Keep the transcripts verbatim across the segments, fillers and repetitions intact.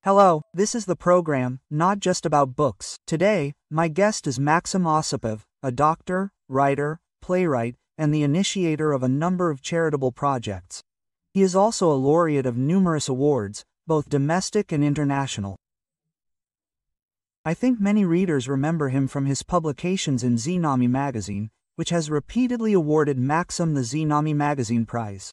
Hello, this is the program, not just about books. Today, my guest is Maxim Osipov, a doctor, writer, playwright, and the initiator of a number of charitable projects. He is also a laureate of numerous awards, both domestic and international. I think many readers remember him from his publications in Znamie magazine, which has repeatedly awarded Maxim the Znamie Magazine Prize.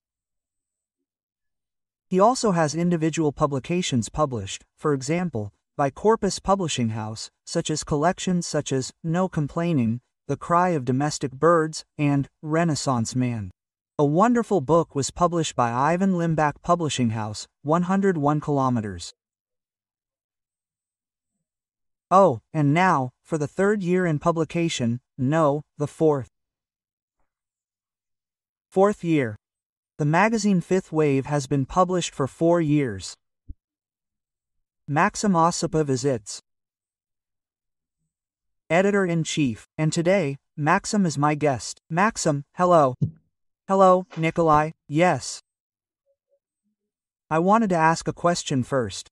He also has individual publications published, for example, by Corpus Publishing House, such as collections such as No Complaining, The Cry of Domestic Birds, and Renaissance Man. A wonderful book was published by Ivan Limbach Publishing House, one hundred one kilometers. Oh, and now, for the third year in publication, no, the fourth. Fourth year. The magazine Fifth Wave has been published for four years. Maxim Osipov is its editor-in-chief, and today, Maxim is my guest. Maxim, hello. Hello, Nikolai. Yes. I wanted to ask a question first.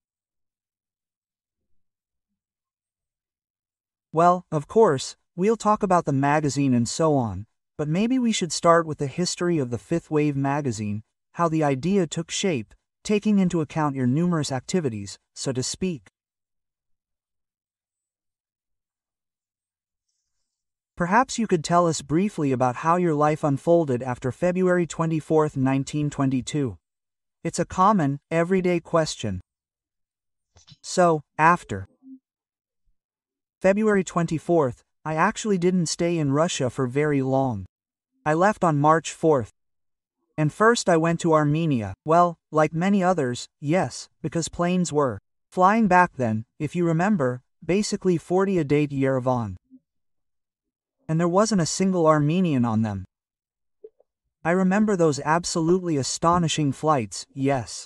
Well, of course, we'll talk about the magazine and so on, but maybe we should start with the history of the Fifth Wave magazine, how the idea took shape, taking into account your numerous activities, so to speak. Perhaps you could tell us briefly about how your life unfolded after February twenty-fourth, nineteen twenty-two. It's a common, everyday question. So, after February twenty-fourth, I actually didn't stay in Russia for very long. I left on March fourth. And first I went to Armenia, well, like many others, yes, because planes were flying back then, if you remember, basically forty a day to Yerevan. And there wasn't a single Armenian on them. I remember those absolutely astonishing flights, yes.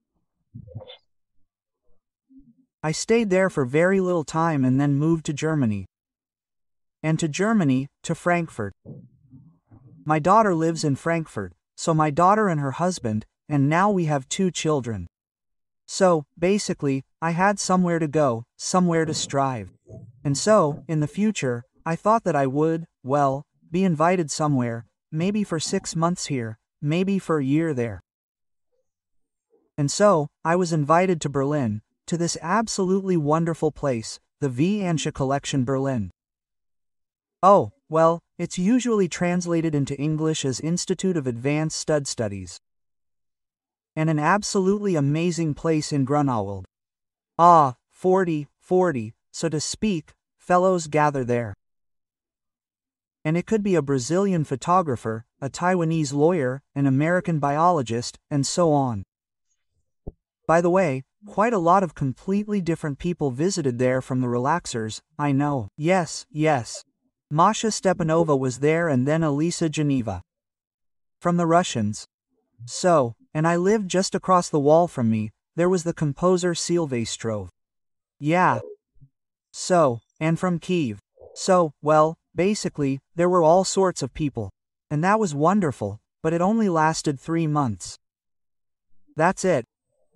I stayed there for very little time and then moved to Germany. And to Germany, to Frankfurt. My daughter lives in Frankfurt, so my daughter and her husband, and now we have two children. So, basically, I had somewhere to go, somewhere to strive. And so, in the future, I thought that I would, well, be invited somewhere, maybe for six months here, maybe for a year there. And so, I was invited to Berlin, to this absolutely wonderful place, the V. Anscha Collection Berlin. Oh, well, it's usually translated into English as Institute of Advanced Stud Studies. And an absolutely amazing place in Grunewald. Ah, forty, forty, so to speak, fellows gather there. And it could be a Brazilian photographer, a Taiwanese lawyer, an American biologist, and so on. By the way, quite a lot of completely different people visited there from the relaxers, I know. Yes, yes. Masha Stepanova was there and then Elisa Geneva. From the Russians. So, and I lived just across the wall from me, there was the composer Silvestrov. Yeah. So, and from Kiev. So, well, basically, there were all sorts of people. And that was wonderful, but it only lasted three months. That's it.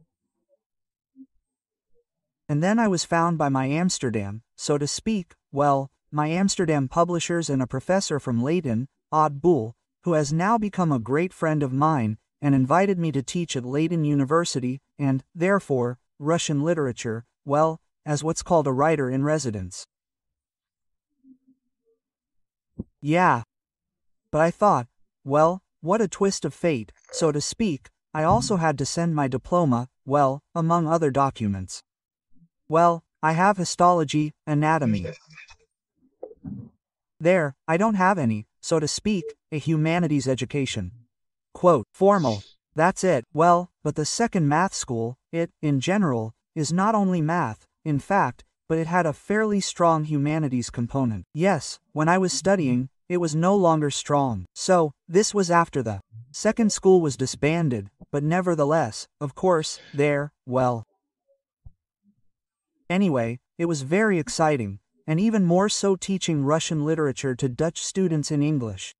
And then I was found by my Amsterdam, so to speak, well, my Amsterdam publishers and a professor from Leiden, Odd Boel, who has now become a great friend of mine, and invited me to teach at Leiden University, and, therefore, Russian literature, well, as what's called a writer in residence. Yeah. But I thought, well, what a twist of fate, so to speak, I also had to send my diploma, well, among other documents. Well, I have histology, anatomy. There, I don't have any, so to speak, a humanities education. Quote, formal. That's it. Well, but the second math school, it, in general, is not only math, in fact, but it had a fairly strong humanities component. Yes, when I was studying, it was no longer strong. So, this was after the second school was disbanded, but nevertheless, of course, there, well. Anyway, it was very exciting, and even more so teaching Russian literature to Dutch students in English.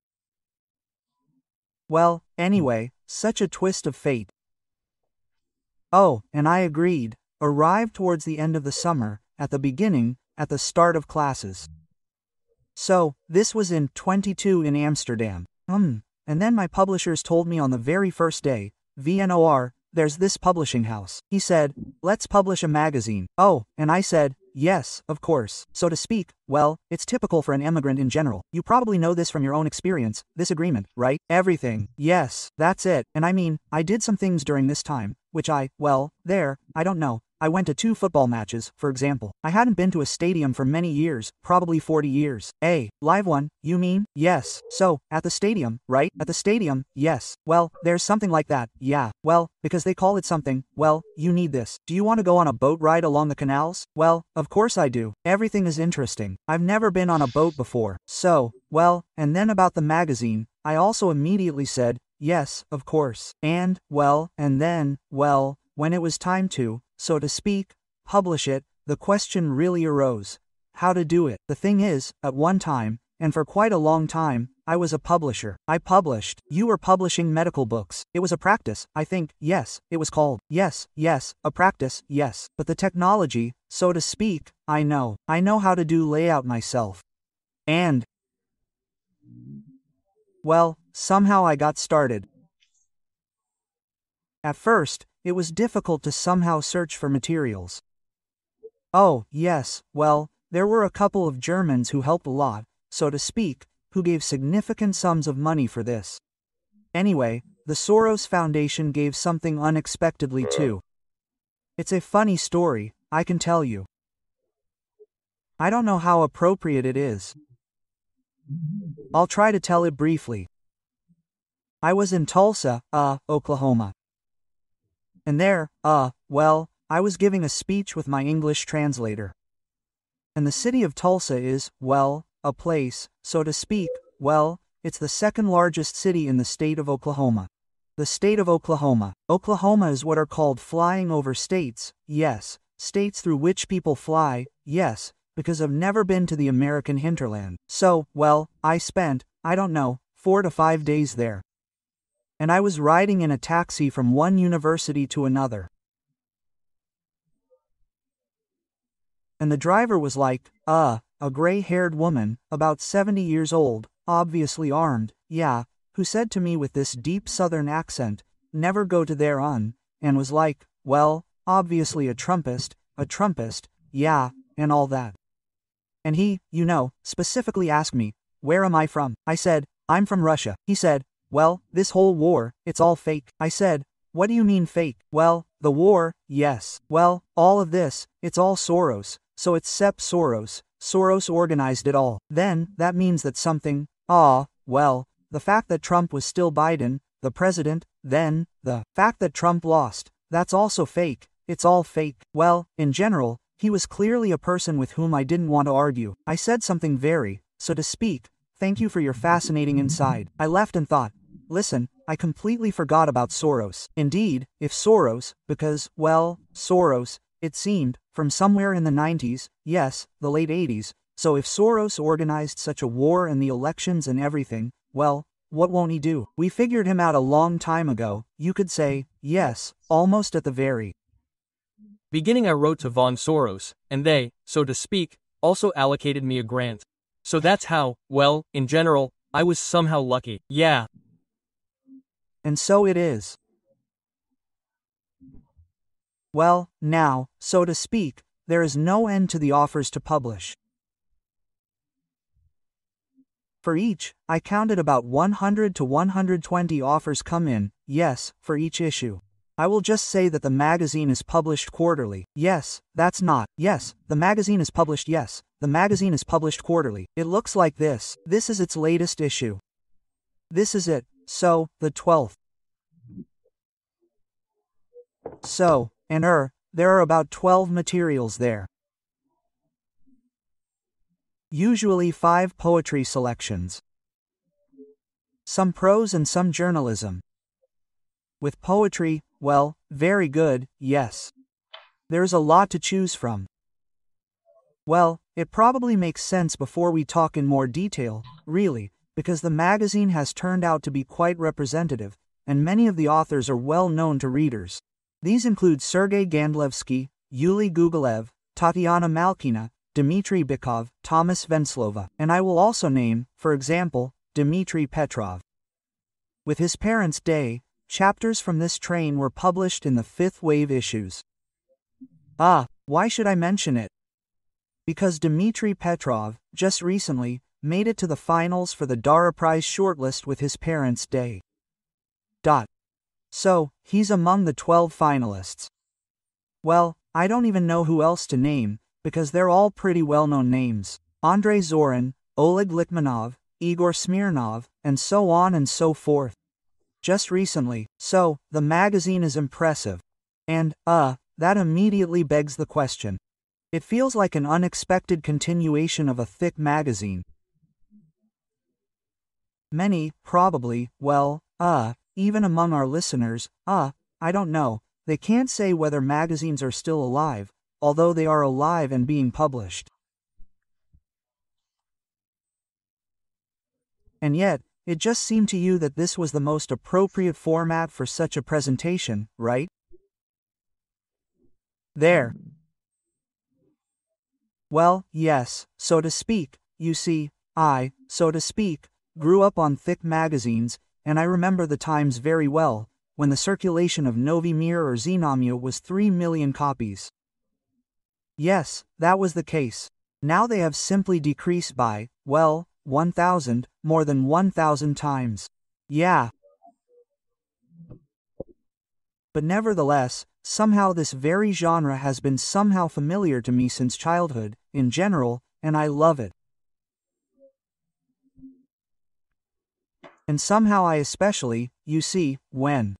Well, anyway, such a twist of fate. Oh, and I agreed, arrived towards the end of the summer, at the beginning, at the start of classes. So, this was in twenty-two in Amsterdam. Um, and then my publishers told me on the very first day, V N O R, there's this publishing house. He said, let's publish a magazine. Oh, and I said, yes, of course. So to speak, well, it's typical for an immigrant in general. You probably know this from your own experience, this agreement, right? Everything. Yes, that's it. And I mean, I did some things during this time, which I, well, there, I don't know. I went to two football matches, for example. I hadn't been to a stadium for many years, probably forty years. A live one, you mean? Yes. So, at the stadium, right? At the stadium, yes. Well, there's something like that, yeah. Well, because they call it something, well, you need this. Do you want to go on a boat ride along the canals? Well, of course I do. Everything is interesting. I've never been on a boat before. So, well, and then about the magazine, I also immediately said, yes, of course. And, well, and then, well, when it was time to, so to speak, publish it, the question really arose. How to do it. The thing is, at one time, and for quite a long time, I was a publisher. I published. You were publishing medical books. It was a practice, I think, yes, it was called. Yes, yes, a practice, yes. But the technology, so to speak, I know. I know how to do layout myself. And, well, somehow I got started. At first, it was difficult to somehow search for materials. Oh, yes, well, there were a couple of Germans who helped a lot, so to speak, who gave significant sums of money for this. Anyway, the Soros Foundation gave something unexpectedly too. It's a funny story, I can tell you. I don't know how appropriate it is. I'll try to tell it briefly. I was in Tulsa, uh, Oklahoma. And there, uh, well, I was giving a speech with my English translator. And the city of Tulsa is, well, a place, so to speak, well, it's the second largest city in the state of Oklahoma. The state of Oklahoma. Oklahoma is what are called flying over states, yes, states through which people fly, yes, because I've never been to the American hinterland. So, well, I spent, I don't know, four to five days there. And I was riding in a taxi from one university to another. And the driver was like, uh, a gray-haired woman, about seventy years old, obviously armed, yeah, who said to me with this deep southern accent, never go to there un, and was like, well, obviously a Trumpist, a Trumpist, yeah, and all that. And he, you know, specifically asked me, where am I from? I said, I'm from Russia. He said, well, this whole war, it's all fake. I said, what do you mean fake? Well, the war, yes. Well, all of this, it's all Soros, so it's Sepp Soros. Soros organized it all. Then, that means that something, ah, well, the fact that Trump was still Biden, the president, then, the fact that Trump lost, that's also fake. It's all fake. Well, in general, he was clearly a person with whom I didn't want to argue. I said something very, so to speak, thank you for your fascinating insight. I left and thought, listen, I completely forgot about Soros. Indeed, if Soros, because, well, Soros, it seemed, from somewhere in the nineties, yes, the late eighties, so if Soros organized such a war and the elections and everything, well, what won't he do? We figured him out a long time ago, you could say, yes, almost at the very beginning. I wrote to Von Soros, and they, so to speak, also allocated me a grant. So that's how, well, in general, I was somehow lucky, yeah. And so it is. Well, now, so to speak, there is no end to the offers to publish. For each, I counted about one hundred to one hundred twenty offers come in, yes, for each issue. I will just say that the magazine is published quarterly. Yes, that's not. Yes, the magazine is published. Yes, the magazine is published quarterly. It looks like this. This is its latest issue. This is it. So, the twelfth. So, and er, there are about twelve materials there. Usually five poetry selections. Some prose and some journalism. With poetry, well, very good, yes. There's a lot to choose from. Well, it probably makes sense before we talk in more detail, really, because the magazine has turned out to be quite representative, and many of the authors are well known to readers. These include Sergei Gandlevsky, Yuli Gugilev, Tatiana Malkina, Dmitry Bykov, Thomas Venslova, and I will also name, for example, Dmitry Petrov. With his parents' day, chapters from this train were published in the fifth wave issues. Ah, why should I mention it? Because Dmitry Petrov, just recently, made it to the finals for the Dara Prize shortlist with his parents' day. Dot. So, he's among the twelve finalists. Well, I don't even know who else to name, because they're all pretty well-known names. Andrei Zorin, Oleg Likhmanov, Igor Smirnov, and so on and so forth. Just recently, so, the magazine is impressive. And, uh, that immediately begs the question. It feels like an unexpected continuation of a thick magazine. Many, probably, well, uh, even among our listeners, uh, I don't know, they can't say whether magazines are still alive, although they are alive and being published. And yet, it just seemed to you that this was the most appropriate format for such a presentation, right? There. Well, yes, so to speak, you see, I, so to speak, grew up on thick magazines, and I remember the times very well, when the circulation of Novy Mir or Zhenomia was three million copies. Yes, that was the case. Now they have simply decreased by, well, one thousand, more than one thousand times. Yeah. But nevertheless, somehow this very genre has been somehow familiar to me since childhood, in general, and I love it. And somehow I especially, you see, when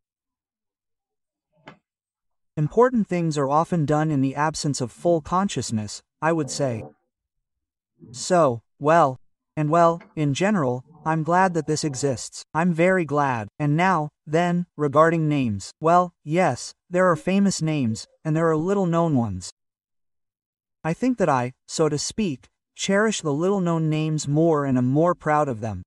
important things are often done in the absence of full consciousness, I would say. So, well, and well, in general, I'm glad that this exists. I'm very glad. And now, then, regarding names. Well, yes, there are famous names, and there are little-known ones. I think that I, so to speak, cherish the little-known names more and am more proud of them.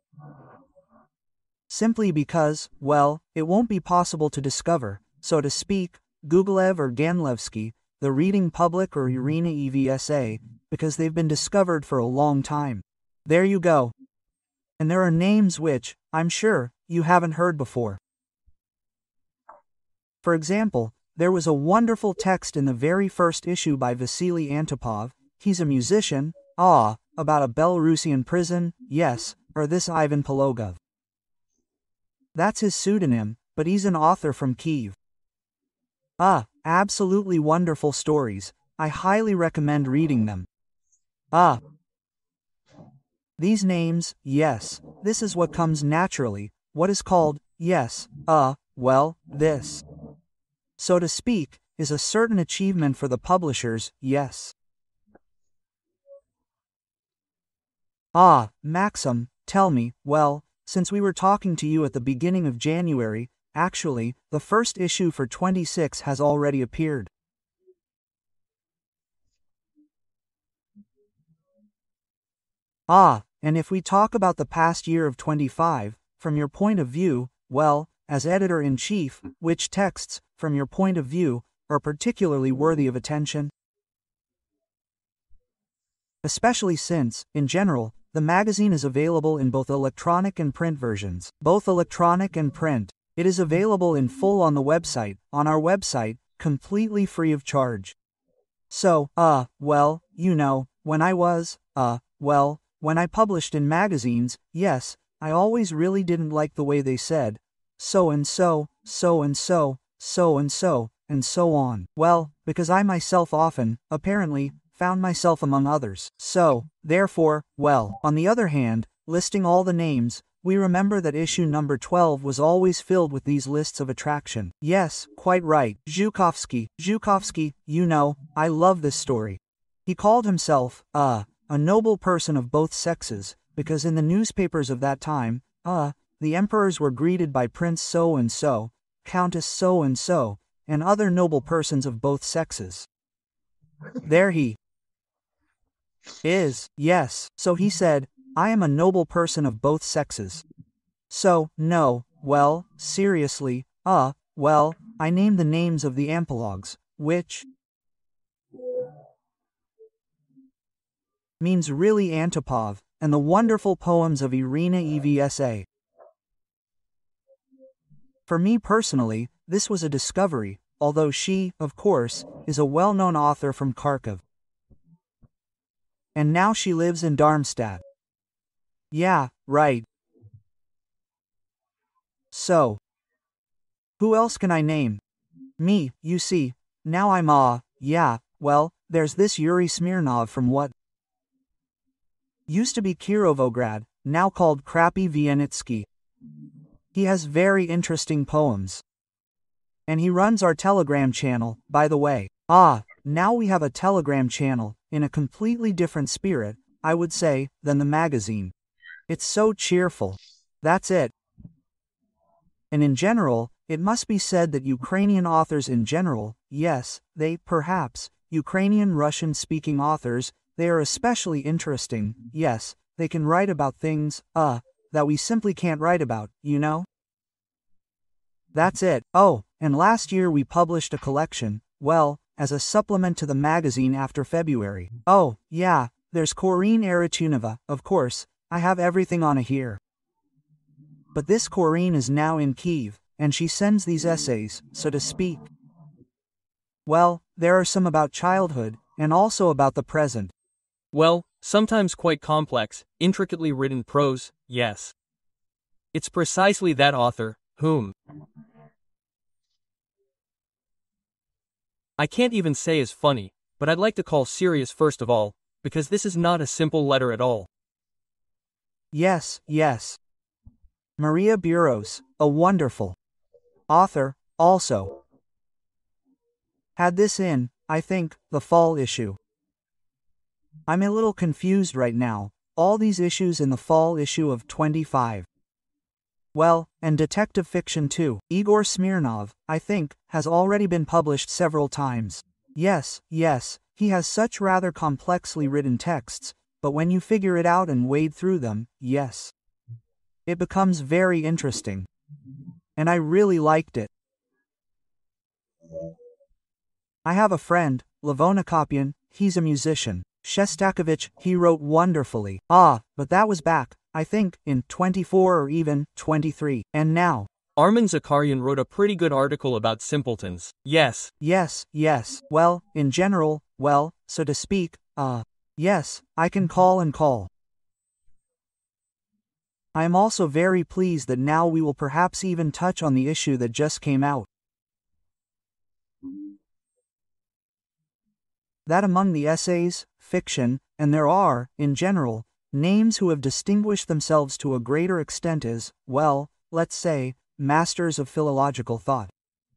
Simply because, well, it won't be possible to discover, so to speak, Gugilev or Ganlevsky, the reading public or Irina Evsa, because they've been discovered for a long time. There you go. And there are names which, I'm sure, you haven't heard before. For example, there was a wonderful text in the very first issue by Vasily Antipov, he's a musician, ah, about a Belarusian prison, yes, or this Ivan Pologov. That's his pseudonym, but he's an author from Kyiv. Ah, absolutely wonderful stories, I highly recommend reading them. Ah. These names, yes, this is what comes naturally, what is called, yes, uh, well, this, so to speak, is a certain achievement for the publishers, yes. Ah, Maxim, tell me, well, since we were talking to you at the beginning of January, actually, the first issue for twenty-six has already appeared. Ah, and if we talk about the past year of twenty-five, from your point of view, well, as editor-in-chief, which texts, from your point of view, are particularly worthy of attention? Especially since, in general, the magazine is available in both electronic and print versions. Both electronic and print. It is available in full on the website, on our website, completely free of charge. So, uh, well, you know, when I was, uh, well, when I published in magazines, yes, I always really didn't like the way they said, so and so, so and so, so and so, and so on. Well, because I myself often, apparently, found myself among others. So, therefore, well, on the other hand, listing all the names, we remember that issue number twelve was always filled with these lists of attraction. Yes, quite right. Zhukovsky, Zhukovsky, you know, I love this story. He called himself, uh, a noble person of both sexes, because in the newspapers of that time, uh, the emperors were greeted by Prince so-and-so, Countess so-and-so, and other noble persons of both sexes. There he is, yes, so he said, I am a noble person of both sexes. So, no, well, seriously, uh, well, I named the names of the ampologues, which means really Antipov, and the wonderful poems of Irina Evsa. For me personally, this was a discovery, although she, of course, is a well-known author from Kharkiv. And now she lives in Darmstadt. Yeah, right. So, who else can I name? Me, you see, now I'm ah, yeah, well, there's this Yuri Smirnov from what used to be Kirovograd, now called Crappy Vienitsky. He has very interesting poems. And he runs our Telegram channel, by the way. Ah, now we have a Telegram channel, in a completely different spirit, I would say, than the magazine. It's so cheerful. That's it. And in general, it must be said that Ukrainian authors in general, yes, they, perhaps, Ukrainian Russian-speaking authors, they are especially interesting, yes, they can write about things, uh, that we simply can't write about, you know? That's it. Oh, and last year we published a collection, well, as a supplement to the magazine after February. Oh, yeah, there's Corinne Aratunova, of course, I have everything on a here. But this Corinne is now in Kiev, and she sends these essays, so to speak. Well, there are some about childhood, and also about the present. Well, sometimes quite complex, intricately written prose, yes. It's precisely that author, whom I can't even say is funny, but I'd like to call serious first of all, because this is not a simple letter at all. Yes, yes. Maria Buros, a wonderful author, also had this in, I think, the fall issue. I'm a little confused right now, all these issues in the fall issue of twenty-five. Well, and detective fiction too. Igor Smirnov, I think, has already been published several times. Yes, yes, he has such rather complexly written texts, but when you figure it out and wade through them, yes, it becomes very interesting. And I really liked it. I have a friend, Levona Kopyan, he's a musician. Shestakovich, he wrote wonderfully. Ah, but that was back, I think, in twenty-four or even twenty-three. And now Armen Zakharyan wrote a pretty good article about simpletons. Yes. Yes, yes. Well, in general, well, so to speak, uh, yes, I can call and call. I am also very pleased that now we will perhaps even touch on the issue that just came out. That among the essays, fiction, and there are, in general, names who have distinguished themselves to a greater extent as, well, let's say, masters of philological thought.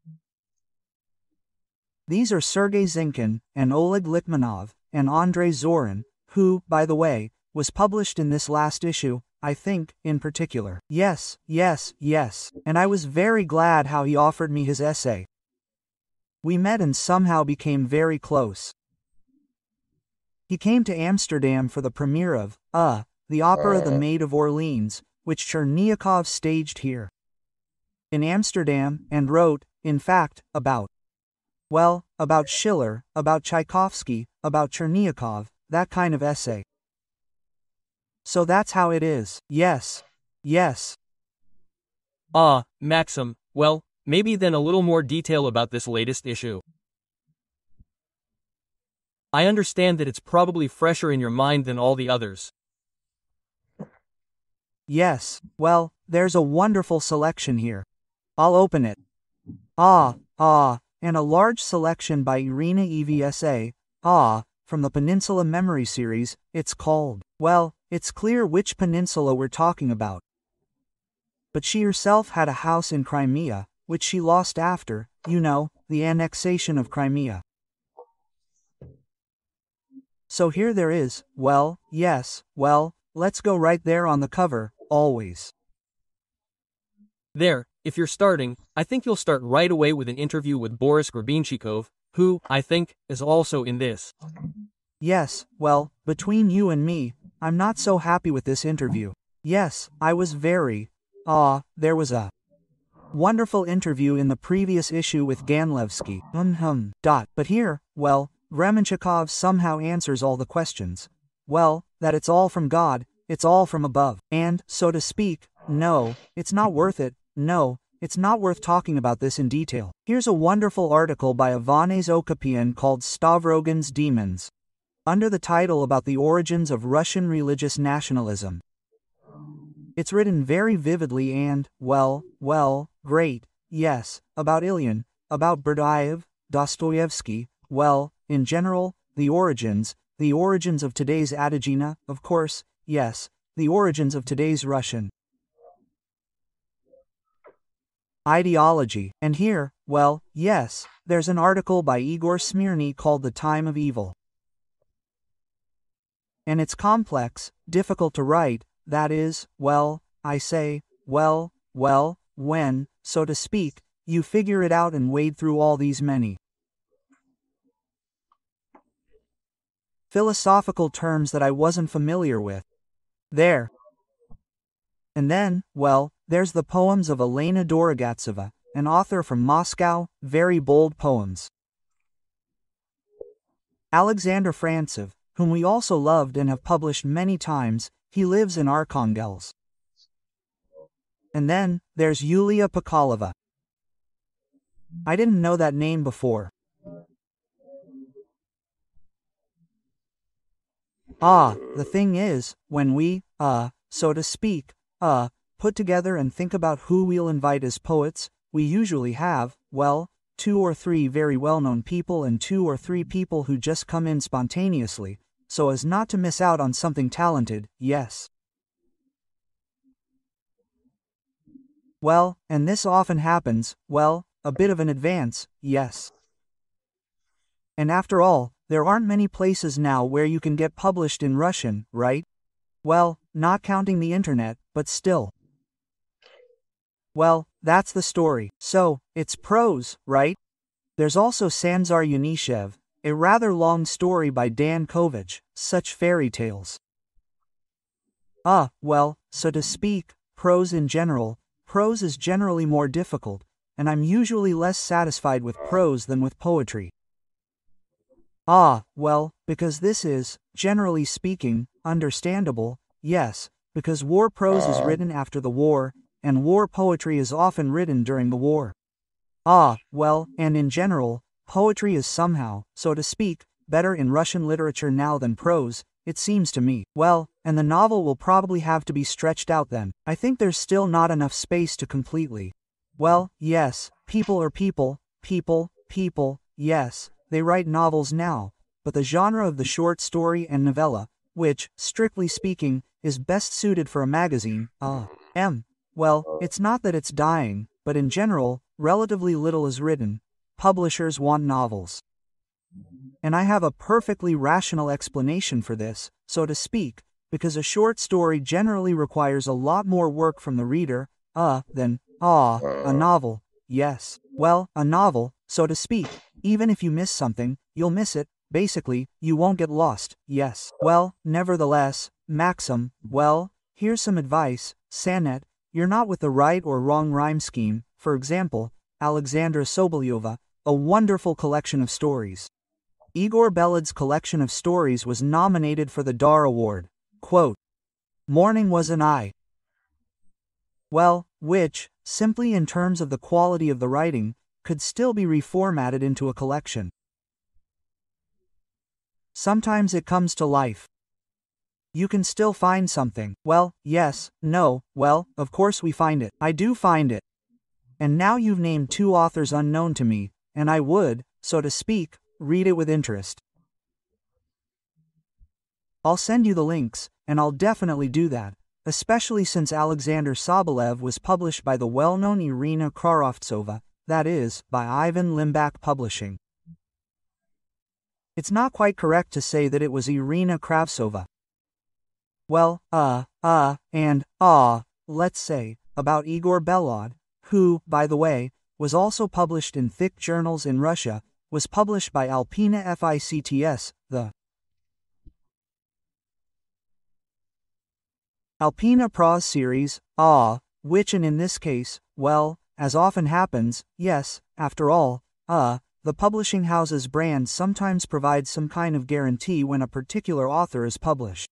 These are Sergei Zinkin, and Oleg Litmanov, and Andrei Zorin, who, by the way, was published in this last issue, I think, in particular. Yes, yes, yes, and I was very glad how he offered me his essay. We met and somehow became very close. He came to Amsterdam for the premiere of, uh, the opera The Maid of Orleans, which Chernyakov staged here in Amsterdam, and wrote, in fact, about, well, about Schiller, about Tchaikovsky, about Chernyakov, that kind of essay. So that's how it is. Yes. Yes. Ah, Maxim, well, maybe then a little more detail about this latest issue. I understand that it's probably fresher in your mind than all the others. Yes, well, there's a wonderful selection here. I'll open it. Ah, ah, and a large selection by Irina Evsa, ah, from the Peninsula Memory series. It's called, well, it's clear which peninsula we're talking about. But she herself had a house in Crimea, which she lost after, you know, the annexation of Crimea. So here there is, well, yes, well, let's go right there on the cover, always. There, if you're starting, I think you'll start right away with an interview with Boris Grebenshchikov, who, I think, is also in this. Yes, well, between you and me, I'm not so happy with this interview. Yes, I was very, ah, there was a Wonderful interview in the previous issue with Ganlevsky. Hmm hmm. Dot. But here, well, Gremenchikov somehow answers all the questions. Well, that it's all from God, it's all from above. And, so to speak, no, it's not worth it, no, it's not worth talking about this in detail. Here's a wonderful article by Ivanes Okapian called Stavrogin's Demons, under the title about the origins of Russian religious nationalism. It's written very vividly and, well, well, great, yes, about Ilyin, about Berdayev, Dostoevsky, well, in general, the origins, the origins of today's Adagina, of course, yes, the origins of today's Russian ideology. And here, well, yes, there's an article by Igor Smirny called The Time of Evil. And it's complex, difficult to write, that is, well, I say, well, well, when, so to speak, you figure it out and wade through all these many philosophical terms that I wasn't familiar with. There. And then, well, there's the poems of Elena Dorogatseva, an author from Moscow, very bold poems. Alexander Frantsev, whom we also loved and have published many times, he lives in Arkhangelsk. And then, there's Yulia Pikalova. I didn't know that name before. Ah, the thing is, when we, uh, so to speak, uh, put together and think about who we'll invite as poets, we usually have, well, two or three very well-known people and two or three people who just come in spontaneously, so as not to miss out on something talented, yes. Well, and this often happens, well, a bit of an advance, yes. And after all, there aren't many places now where you can get published in Russian, right? Well, not counting the internet, but still. Well, that's the story. So, it's prose, right? There's also Sanzar Yunishev, a rather long story by Dan Kovach, such fairy tales. Ah, well, so to speak, prose in general, prose is generally more difficult, and I'm usually less satisfied with prose than with poetry. Ah, well, because this is, generally speaking, understandable, yes, because war prose is written after the war, and war poetry is often written during the war. Ah, well, and in general, poetry is somehow, so to speak, better in Russian literature now than prose, it seems to me. Well, and the novel will probably have to be stretched out then. I think there's still not enough space to completely. Well, yes, people are people, people, people, yes, they write novels now, but the genre of the short story and novella, which, strictly speaking, is best suited for a magazine, uh, m. Well, it's not that it's dying, but in general, relatively little is written. Publishers want novels. And I have a perfectly rational explanation for this, so to speak, because a short story generally requires a lot more work from the reader, uh, than, ah, a novel, yes. Well, a novel, so to speak, even if you miss something, you'll miss it, basically, you won't get lost, yes. Well, nevertheless, Maxim, well, here's some advice, Sanet, you're not with the right or wrong rhyme scheme, for example, Alexandra Sobolyova, a wonderful collection of stories. Igor Beled's collection of stories was nominated for the Dar Award. Quote, Morning was an I. Well, which, simply in terms of the quality of the writing, could still be reformatted into a collection. Sometimes it comes to life. You can still find something. Well, yes, no, well, of course we find it. I do find it. And now you've named two authors unknown to me, and I would, so to speak, read it with interest. I'll send you the links, and I'll definitely do that, especially since Alexander Sobolev was published by the well-known Irina Krarovtsova, that is, by Ivan Limbach Publishing. It's not quite correct to say that it was Irina Kravtsova. Well, uh, uh, and, ah, let's say, about Igor Belod, who, by the way, was also published in thick journals in Russia, was published by Alpina Ficts, the Alpina Prose series, ah, which and in this case, well, as often happens, yes, after all, uh, the publishing house's brand sometimes provides some kind of guarantee when a particular author is published.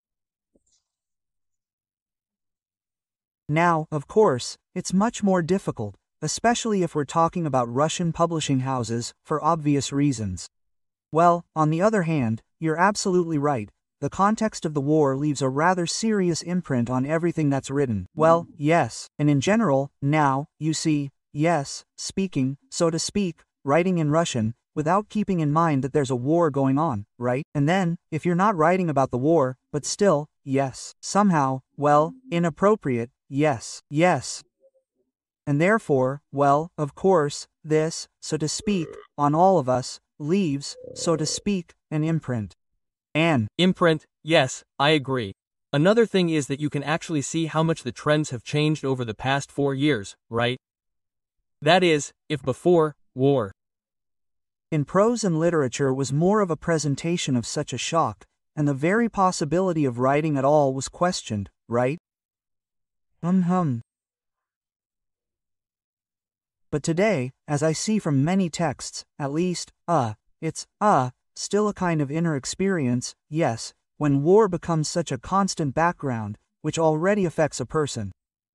Now, of course, it's much more difficult, especially if we're talking about Russian publishing houses, for obvious reasons. Well, on the other hand, you're absolutely right. The context of the war leaves a rather serious imprint on everything that's written. Well, yes, and in general, now, you see, yes, speaking, so to speak, writing in Russian, without keeping in mind that there's a war going on, right? And then, if you're not writing about the war, but still, yes, somehow, well, inappropriate, yes, yes. And therefore, well, of course, this, so to speak, on all of us, leaves, so to speak, an imprint. An imprint, yes, I agree. Another thing is that you can actually see how much the trends have changed over the past four years, right? That is, if before, war in prose and literature was more of a presentation of such a shock, and the very possibility of writing at all was questioned, right? Um-hum. But today, as I see from many texts, at least, uh, it's, uh, still a kind of inner experience, yes, when war becomes such a constant background, which already affects a person.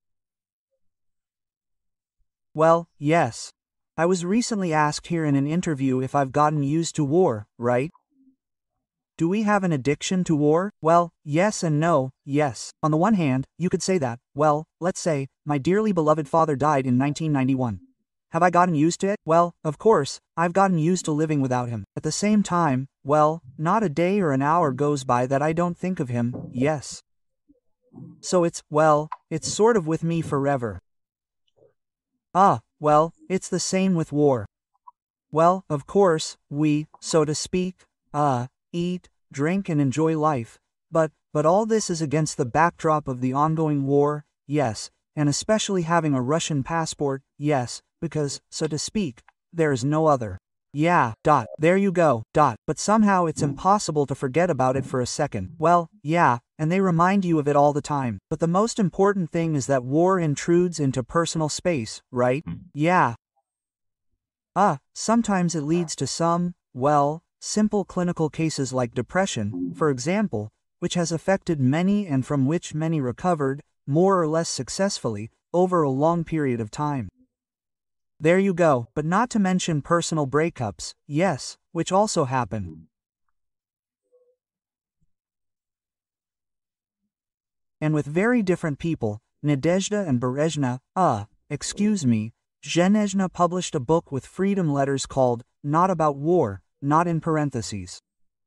Well, yes. I was recently asked here in an interview if I've gotten used to war, right? Do we have an addiction to war? Well, yes and no, yes. On the one hand, you could say that, well, let's say, my dearly beloved father died in nineteen ninety-one. Have I gotten used to it? Well, of course, I've gotten used to living without him. At the same time, well, not a day or an hour goes by that I don't think of him, yes. So it's, well, it's sort of with me forever. Ah, well, it's the same with war. Well, of course, we, so to speak, uh, eat, drink and enjoy life, but, but all this is against the backdrop of the ongoing war, yes, and especially having a Russian passport, yes, because, so to speak, there is no other. Yeah, dot, there you go, dot, but somehow it's impossible to forget about it for a second. Well, yeah, and they remind you of it all the time. But the most important thing is that war intrudes into personal space, right? Yeah. Ah, uh, sometimes it leads to some, well, simple clinical cases like depression, for example, which has affected many and from which many recovered, more or less successfully, over a long period of time. There you go, but not to mention personal breakups, yes, which also happen. And with very different people, Nadezhda and Berezhna, uh, excuse me, Zhenezhna published a book with freedom letters called, Not About War, not in parentheses.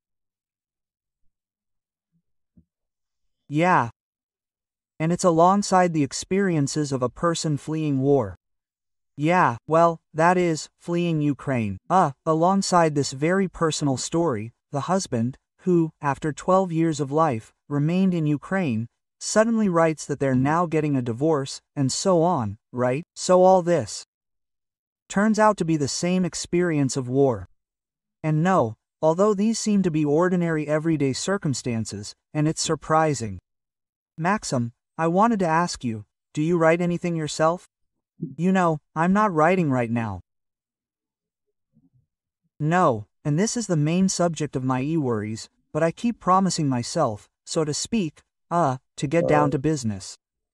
Yeah. And it's alongside the experiences of a person fleeing war. Yeah, well, that is, fleeing Ukraine. Uh, alongside this very personal story, the husband, who, after twelve years of life, remained in Ukraine, suddenly writes that they're now getting a divorce, and so on, right? So all this turns out to be the same experience of war. And no, although these seem to be ordinary everyday circumstances, and it's surprising. Maxim, I wanted to ask you, do you write anything yourself? You know, I'm not writing right now. No, and this is the main subject of my e-worries, but I keep promising myself, so to speak, uh, to get down to business.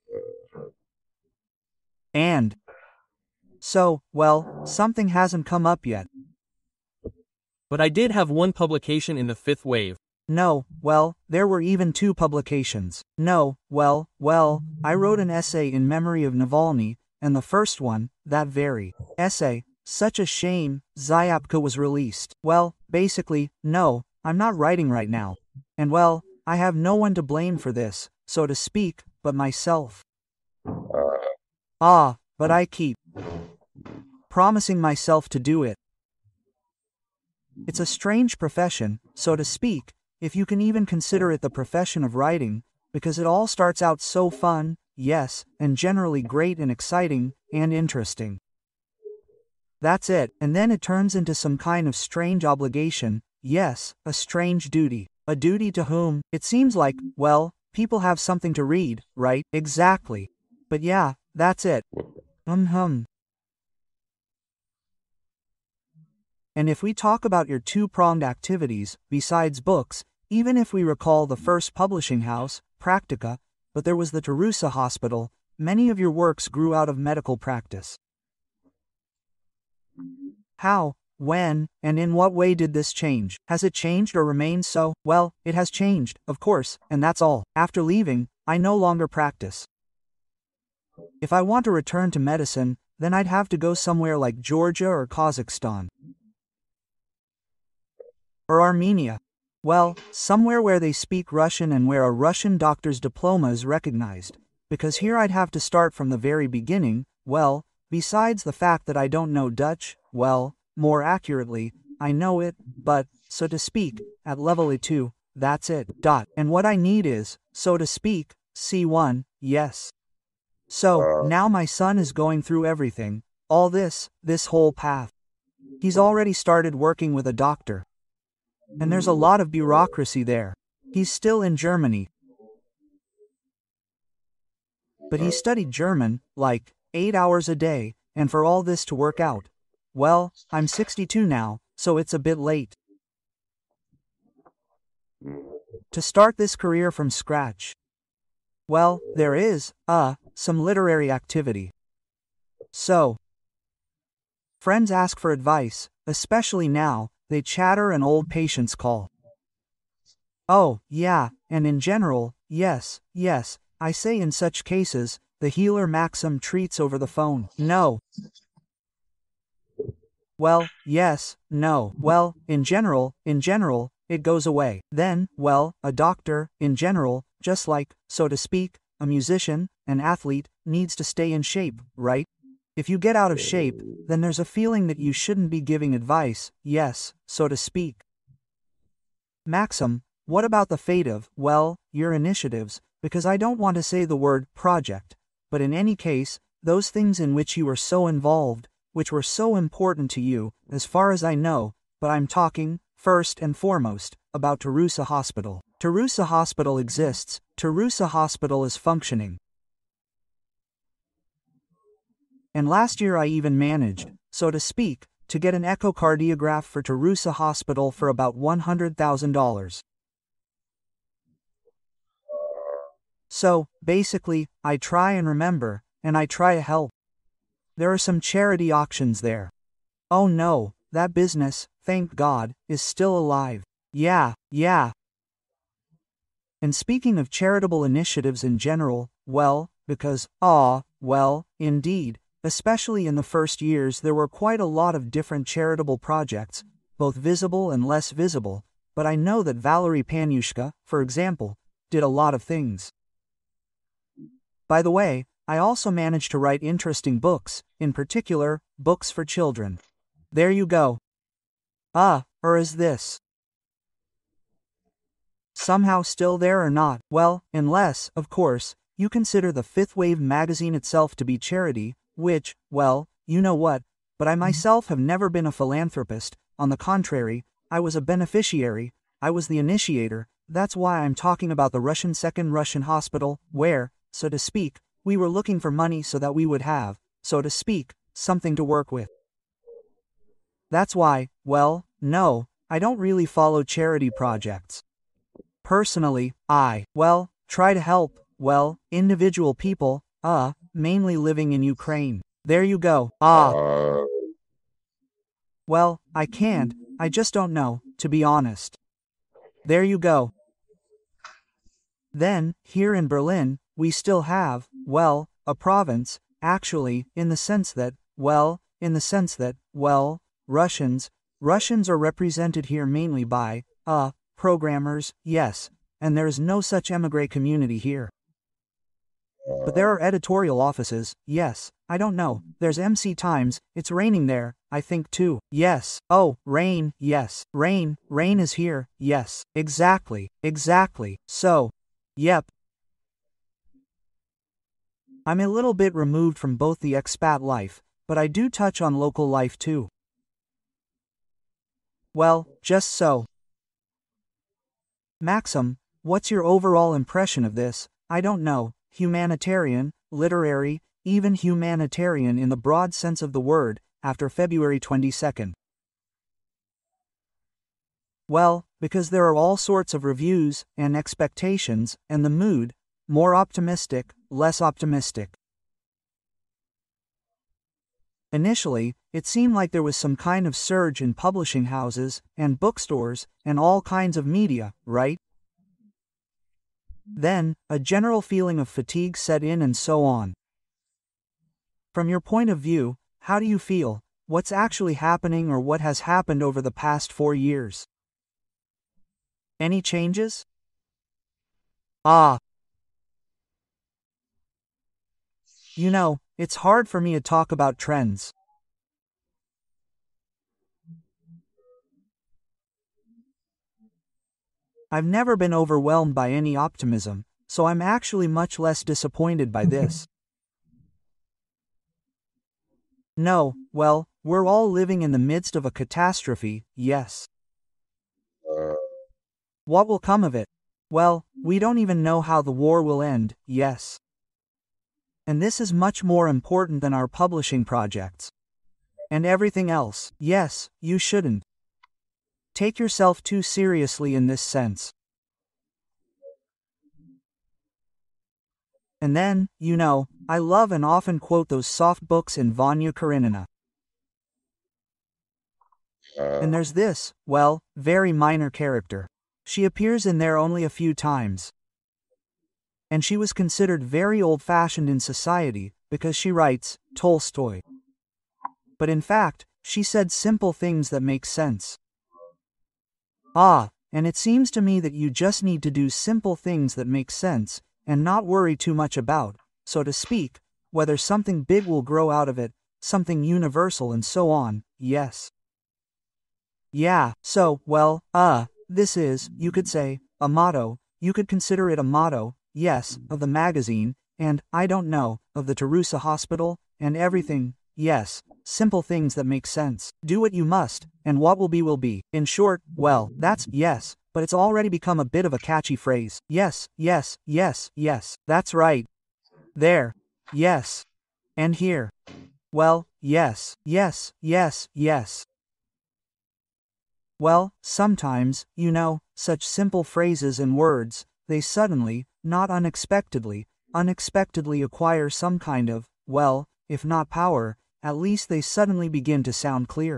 And so, well, something hasn't come up yet. But I did have one publication in the fifth wave. No, well, there were even two publications. No, well, well, I wrote an essay in memory of Navalny, and the first one, that very essay, such a shame, Zyapka was released. Well, basically, no, I'm not writing right now. And well, I have no one to blame for this, so to speak, but myself. Ah, but I keep promising myself to do it. It's a strange profession, so to speak, if you can even consider it the profession of writing, because it all starts out so fun, yes, and generally great and exciting, and interesting. That's it, and then it turns into some kind of strange obligation, yes, a strange duty. A duty to whom? It seems like, well, people have something to read, right? Exactly. But yeah, that's it. Um-hum. And if we talk about your two-pronged activities, besides books, even if we recall the first publishing house, Practica, but there was the Tarusa Hospital, many of your works grew out of medical practice. How, when, and in what way did this change? Has it changed or remained so? Well, it has changed, of course, and that's all. After leaving, I no longer practice. If I want to return to medicine, then I'd have to go somewhere like Georgia or Kazakhstan. Or Armenia. Well, somewhere where they speak Russian and where a Russian doctor's diploma is recognized, because here I'd have to start from the very beginning. Well, besides the fact that I don't know Dutch, well, more accurately, I know it, but, so to speak, at level A two, that's it, dot. And what I need is, so to speak, C one, yes. So, now my son is going through everything, all this, this whole path. He's already started working with a doctor. And there's a lot of bureaucracy there. He's still in Germany. But he studied German, like, eight hours a day, and for all this to work out. Well, I'm sixty-two now, so it's a bit late. To start this career from scratch. Well, there is, uh, some literary activity. So, friends ask for advice, especially now, they chatter and old patients call. Oh, yeah, and in general, yes, yes, I say in such cases, the healer Maxim treats over the phone. No. Well, yes, no. Well, in general, in general, it goes away. Then, well, a doctor, in general, just like, so to speak, a musician, an athlete, needs to stay in shape, right? If you get out of shape, then there's a feeling that you shouldn't be giving advice, yes, so to speak. Maxim, what about the fate of, well, your initiatives, because I don't want to say the word project, but in any case, those things in which you were so involved, which were so important to you, as far as I know, but I'm talking, first and foremost, about Tarusa Hospital. Tarusa Hospital exists, Tarusa Hospital is functioning. And last year I even managed, so to speak, to get an echocardiograph for Tarusa Hospital for about one hundred thousand dollars. So, basically, I try and remember, and I try to help. There are some charity auctions there. Oh no, that business, thank God, is still alive. Yeah, yeah. And speaking of charitable initiatives in general, well, because, ah, well, indeed, especially in the first years there were quite a lot of different charitable projects, both visible and less visible, but I know that Valerie Panyushka, for example, did a lot of things. By the way, I also managed to write interesting books, in particular, books for children. There you go. Ah, or is this somehow still there or not? Well, unless, of course, you consider the Fifth Wave magazine itself to be charity, which, well, you know what, but I myself have never been a philanthropist. On the contrary, I was a beneficiary, I was the initiator. That's why I'm talking about the Russian Second Russian Hospital, where, so to speak, we were looking for money so that we would have, so to speak, something to work with. That's why, well, no, I don't really follow charity projects. Personally, I, well, try to help, well, individual people, uh, mainly living in Ukraine. There you go. Ah. Well, I can't, I just don't know, to be honest. There you go. Then, here in Berlin, we still have, well, a province, actually, in the sense that, well, in the sense that, well, Russians, Russians are represented here mainly by, uh, programmers, yes, and there is no such emigre community here. But there are editorial offices, yes, I don't know, there's M C Times, it's raining there, I think too, yes, oh, rain, yes, rain, rain is here, yes, exactly, exactly, so, yep. I'm a little bit removed from both the expat life, but I do touch on local life too. Well, just so. Maxim, what's your overall impression of this? I don't know. Humanitarian, literary, even humanitarian in the broad sense of the word, after February twenty-second. Well, because there are all sorts of reviews and expectations, and the mood, more optimistic, less optimistic. Initially, it seemed like there was some kind of surge in publishing houses and bookstores and all kinds of media, right? Then, a general feeling of fatigue set in and so on. From your point of view, how do you feel? What's actually happening or what has happened over the past four years? Any changes? Ah. You know, it's hard for me to talk about trends. I've never been overwhelmed by any optimism, so I'm actually much less disappointed by this. No, well, we're all living in the midst of a catastrophe, yes. What will come of it? Well, we don't even know how the war will end, yes. And this is much more important than our publishing projects. And everything else, yes, you shouldn't take yourself too seriously in this sense. And then, you know, I love and often quote those soft books in Vanya Karenina. And there's this, well, very minor character. She appears in there only a few times. And she was considered very old-fashioned in society, because she writes, Tolstoy. But in fact, she said simple things that make sense. Ah, and it seems to me that you just need to do simple things that make sense, and not worry too much about, so to speak, whether something big will grow out of it, something universal and so on, yes. Yeah, so, well, uh, this is, you could say, a motto, you could consider it a motto, yes, of the magazine, and, I don't know, of the Tarusa Hospital, and everything, yes, simple things that make sense. Do what you must, and what will be will be. In short, well, that's, yes, but it's already become a bit of a catchy phrase. Yes, yes, yes, yes, that's right. There. Yes. And here. Well, yes, yes, yes, yes. Well, sometimes, you know, such simple phrases and words, they suddenly, not unexpectedly, unexpectedly acquire some kind of, well, if not power, at least they suddenly begin to sound clear.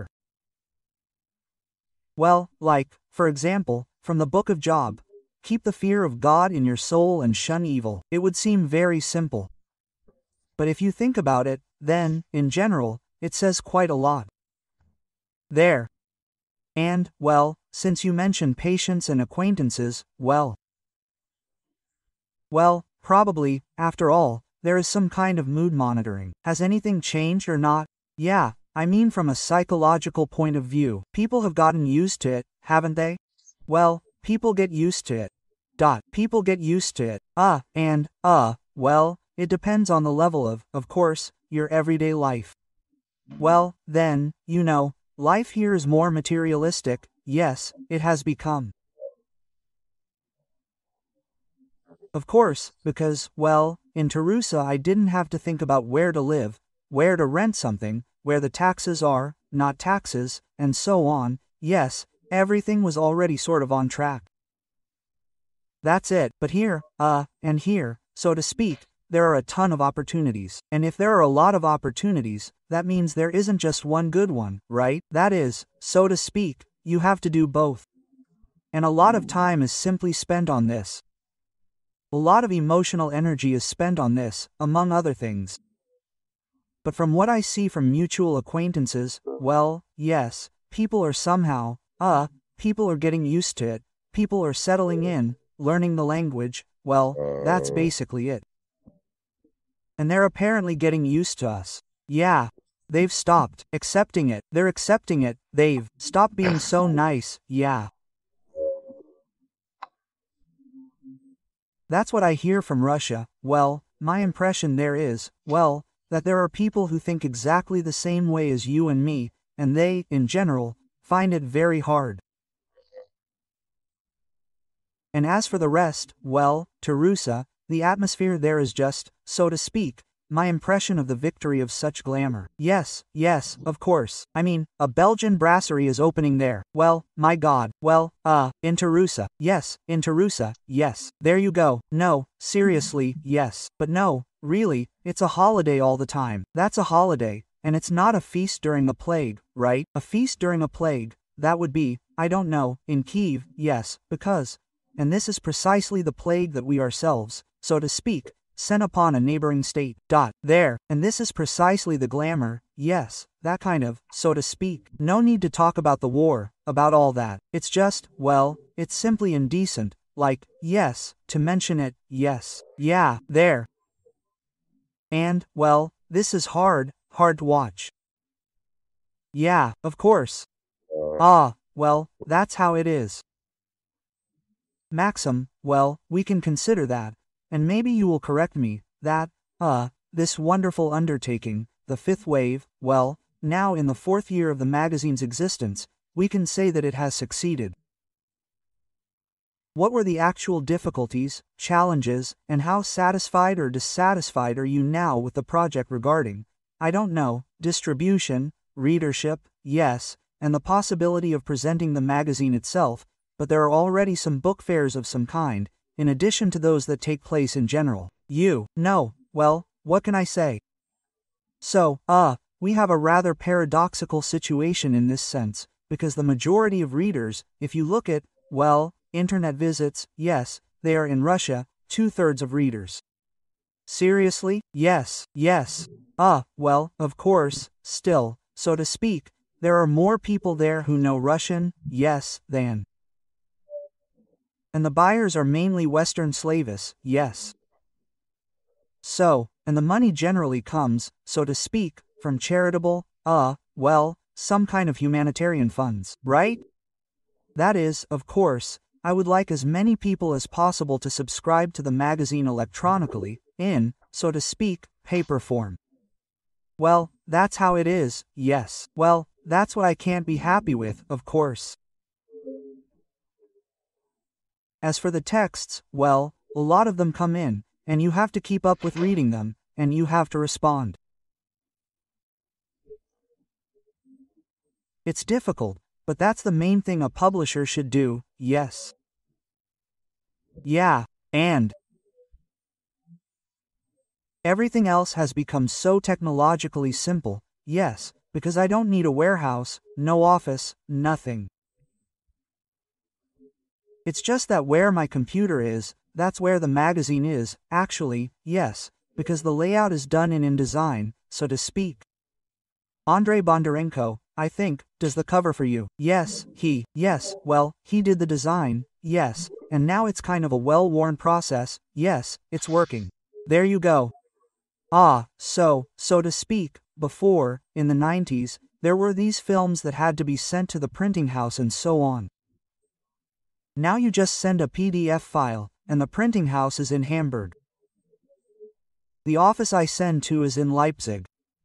Well, like, for example, from the book of Job, keep the fear of God in your soul and shun evil. It would seem very simple. But if you think about it, then, in general, it says quite a lot. There. And, well, since you mentioned patients and acquaintances, well. Well, probably, after all, there is some kind of mood monitoring. Has anything changed or not? Yeah, I mean from a psychological point of view. People have gotten used to it, haven't they? Well, people get used to it. Dot. People get used to it. Uh, and, uh, well, it depends on the level of, of course, your everyday life. Well, then, you know, life here is more materialistic, yes, it has become. Of course, because, well, in Tarusa I didn't have to think about where to live, where to rent something, where the taxes are, not taxes, and so on. Yes, everything was already sort of on track. That's it, but here, uh, and here, so to speak, there are a ton of opportunities. And if there are a lot of opportunities, that means there isn't just one good one, right? That is, so to speak, you have to do both. And a lot of time is simply spent on this. A lot of emotional energy is spent on this, among other things. But from what I see from mutual acquaintances, well, yes, people are somehow, uh, people are getting used to it, people are settling in, learning the language, well, that's basically it. And they're apparently getting used to us. Yeah. They've stopped accepting it. They're accepting it. They've stopped being so nice. Yeah. That's what I hear from Russia. Well, my impression there is, well, that there are people who think exactly the same way as you and me, and they, in general, find it very hard. And as for the rest, well, Tarusa, the atmosphere there is just, so to speak, my impression of the victory of such glamour. Yes, yes, of course. I mean, a Belgian brasserie is opening there. Well, my god. Well, uh, in Taroussa. Yes, in Taroussa, yes. There you go. No, seriously, yes. But no, really, it's a holiday all the time. That's a holiday, and it's not a feast during a plague, right? A feast during a plague, that would be, I don't know, in Kiev, yes, because, and this is precisely the plague that we ourselves, so to speak, sent upon a neighboring state. Dot. There, and this is precisely the glamour, yes, that kind of, so to speak. No need to talk about the war, about all that. It's just, well, it's simply indecent, like, yes, to mention it, yes. Yeah, there. And, well, this is hard, hard to watch. Yeah, of course. Ah, well, that's how it is. Maxim, well, we can consider that, and maybe you will correct me, that, uh, this wonderful undertaking, the fifth wave, well, now in the fourth year of the magazine's existence, we can say that it has succeeded. What were the actual difficulties, challenges, and how satisfied or dissatisfied are you now with the project regarding, I don't know, distribution, readership, yes, and the possibility of presenting the magazine itself, but there are already some book fairs of some kind, in addition to those that take place in general. You, no, well, what can I say? So, uh, we have a rather paradoxical situation in this sense, because the majority of readers, if you look at, well, internet visits, yes, they are in Russia, two-thirds of readers. Seriously? Yes, yes. Ah, uh, well, of course, still, so to speak, there are more people there who know Russian, yes, than. And the buyers are mainly Western Slavists, yes. So, and the money generally comes, so to speak, from charitable, uh, well, some kind of humanitarian funds, right? That is, of course, I would like as many people as possible to subscribe to the magazine electronically, in, so to speak, paper form. Well, that's how it is, yes. Well, that's what I can't be happy with, of course. As for the texts, well, a lot of them come in, and you have to keep up with reading them, and you have to respond. It's difficult, but that's the main thing a publisher should do, yes. Yeah, and everything else has become so technologically simple, yes, because I don't need a warehouse, no office, nothing. It's just that where my computer is, that's where the magazine is, actually, yes, because the layout is done in InDesign, so to speak. Andrei Bondarenko, I think, does the cover for you. Yes, he, yes, well, he did the design, yes, and now it's kind of a well-worn process, yes, it's working. There you go. Ah, so, so to speak, before, in the nineties, there were these films that had to be sent to the printing house and so on. Now you just send a P D F file, and the printing house is in Hamburg. The office I send to is in Leipzig.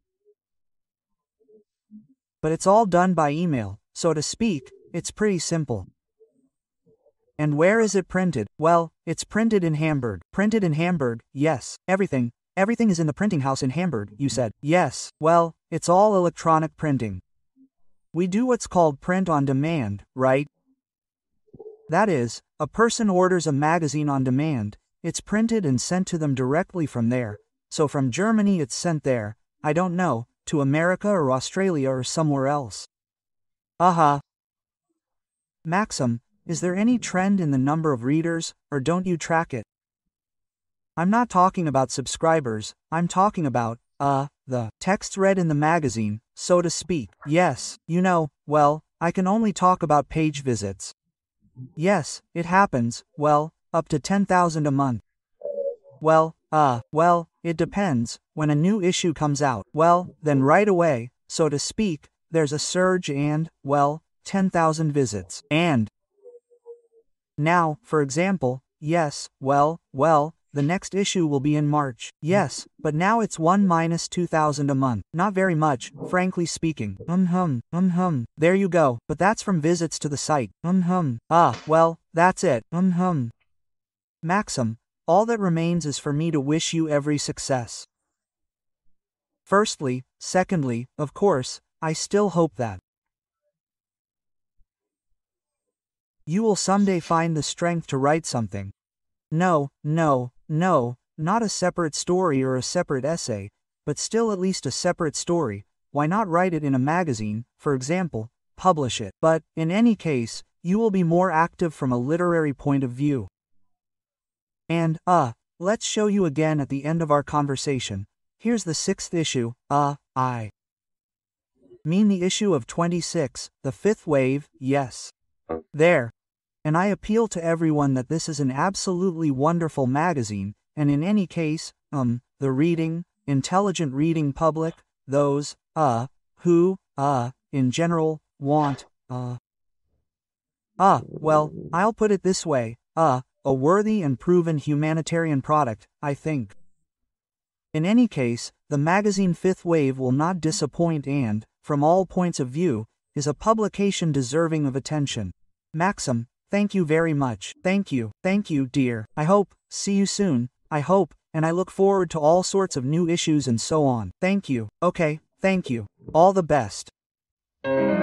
But it's all done by email, so to speak, it's pretty simple. And where is it printed? Well, it's printed in Hamburg. Printed in Hamburg, yes, everything, everything is in the printing house in Hamburg, you said. Yes, well, it's all electronic printing. We do what's called print on demand, right? That is, a person orders a magazine on demand, it's printed and sent to them directly from there, so from Germany it's sent there, I don't know, to America or Australia or somewhere else. Uh-huh. Maxim, is there any trend in the number of readers, or don't you track it? I'm not talking about subscribers, I'm talking about, uh, the texts read in the magazine, so to speak. Yes, you know, well, I can only talk about page visits. Yes, it happens, well, up to ten thousand a month. Well, uh, well, it depends, when a new issue comes out, well, then right away, so to speak, there's a surge and, well, ten thousand visits. And now, for example, yes, well, well, the next issue will be in March. Yes, but now it's one minus two thousand a month. Not very much, frankly speaking. Um-hum, um-hum. There you go, but that's from visits to the site. Um-hum. Ah, well, that's it. Um-hum. Maxim, all that remains is for me to wish you every success. Firstly, secondly, of course, I still hope that you will someday find the strength to write something. No, no, no, not a separate story or a separate essay, but still at least a separate story. Why not write it in a magazine, for example, publish it? But, in any case, you will be more active from a literary point of view. And, uh, let's show you again at the end of our conversation. Here's the sixth issue, uh, I mean the issue of twenty-six, the fifth wave, yes. There. And I appeal to everyone that this is an absolutely wonderful magazine, and in any case, um, the reading, intelligent reading public, those, uh, who, uh, in general, want, uh, uh, well, I'll put it this way, uh, a worthy and proven humanitarian product, I think. In any case, the magazine Fifth Wave will not disappoint and, from all points of view, is a publication deserving of attention. Maxim, thank you very much. Thank you, thank you, dear. I hope, see you soon, I hope, and I look forward to all sorts of new issues and so on. Thank you. Okay, thank you. All the best.